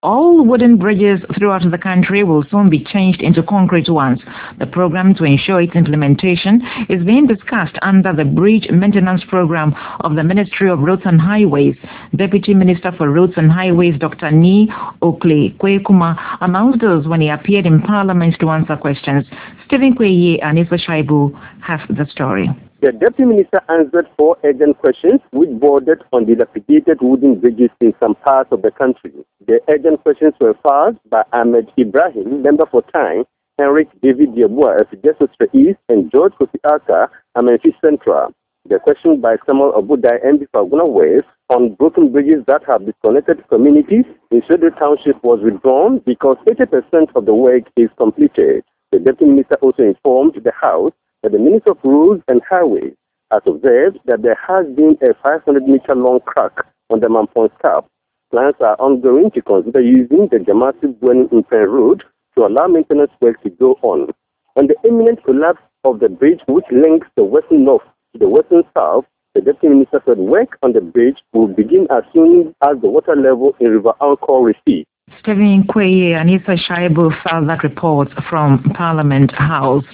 All wooden bridges throughout the country will soon be changed into concrete ones. The program to ensure its implementation is being discussed under the Bridge Maintenance Program of the Ministry of Roads and Highways. Deputy Minister for Roads and Highways, Dr. Ni Okley-Kwekuma, announced those when he appeared in Parliament to answer questions. Stephen Kweye and Issa Shaibu have the story. The Deputy Minister answered 4 urgent questions which bordered on dilapidated wooden bridges in some parts of the country. The urgent questions were filed by Ahmed Ibrahim, Member for Tyne, Henrik David Yeboah, Effigesos East, and George Kofi-Aka, Amenfi Central. The question by Samuel Obudai, MB for Aguna West, on broken bridges that have disconnected communities in Shedro Township was withdrawn because 80% of the work is completed. The Deputy Minister also informed the House that the Minister of Roads and Highways has observed that there has been a 500-meter-long crack on the Mampong Scarp. Plans are ongoing to consider using the Jamasi Bweni-Impen Road to allow maintenance work to go on. On the imminent collapse of the bridge which links the western north to the western south, the Deputy Minister said work on the bridge will begin as soon as the water level in River Ankor recedes. Stephen Kweye and Issa Shaibu filed that report from Parliament House.